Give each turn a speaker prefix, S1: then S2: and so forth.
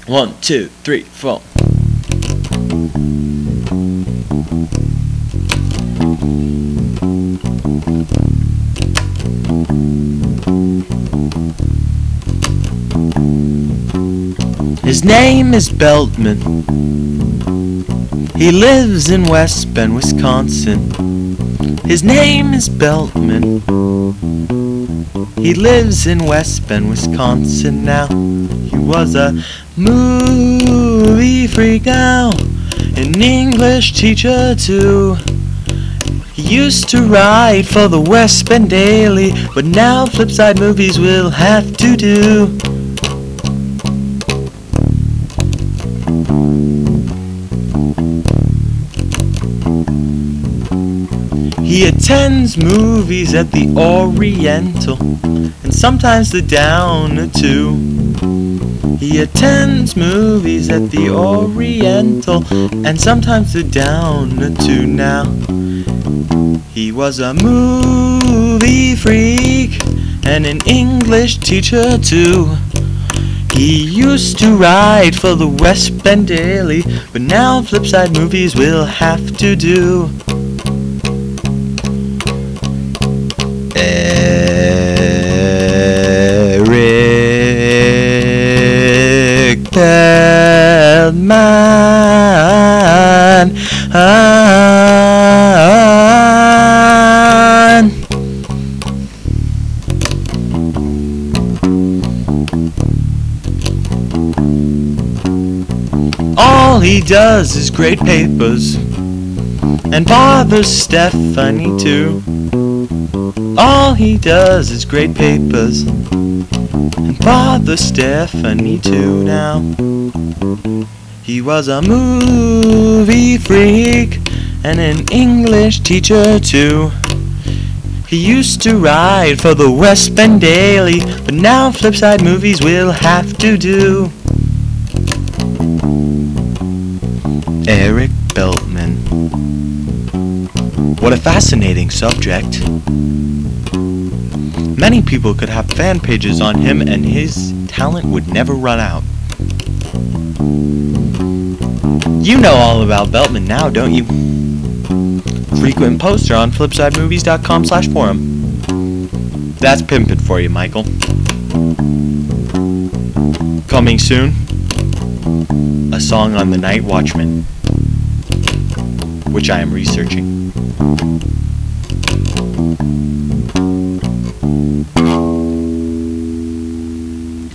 S1: 1, 2, 3, 4. His name is Beltman. He lives in West Bend, Wisconsin. His name is Beltman. He lives in West Bend, Wisconsin now. He was a movie freak now, an English teacher too. He used to write for the West Bend Daily, but now Flipside Movies will have to do. He attends movies at the Oriental, and sometimes the Downer too. He attends movies at the Oriental, and sometimes the Downer too now. He was a movie freak, and an English teacher too. He used to write for the West Bend Daily, but now Flipside Movies will have to do. Eric Beltman. All he does is grade papers and bothers Stephanie too. All he does is grade papers and bother Stephanie too now. He was a movie freak and an English teacher too. He used to write for the West Bend Daily, but now Flipside Movies will have to do. Eric Beltman. What a fascinating subject. Many people could have fan pages on him and his talent would never run out. You know all about Beltman now, don't you? Frequent poster on flipsidemovies.com/forum. That's pimpin' for you, Michael. Coming soon, a song on the Night Watchman, which I am researching.